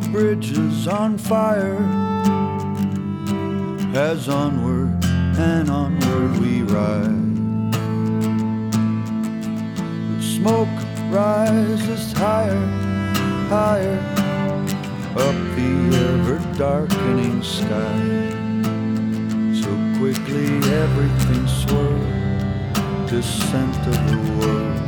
bridges on fire, as onward and onward we ride. The smoke rises higher, higher, up the ever-darkening sky. So quickly everything swirls, descent of the world.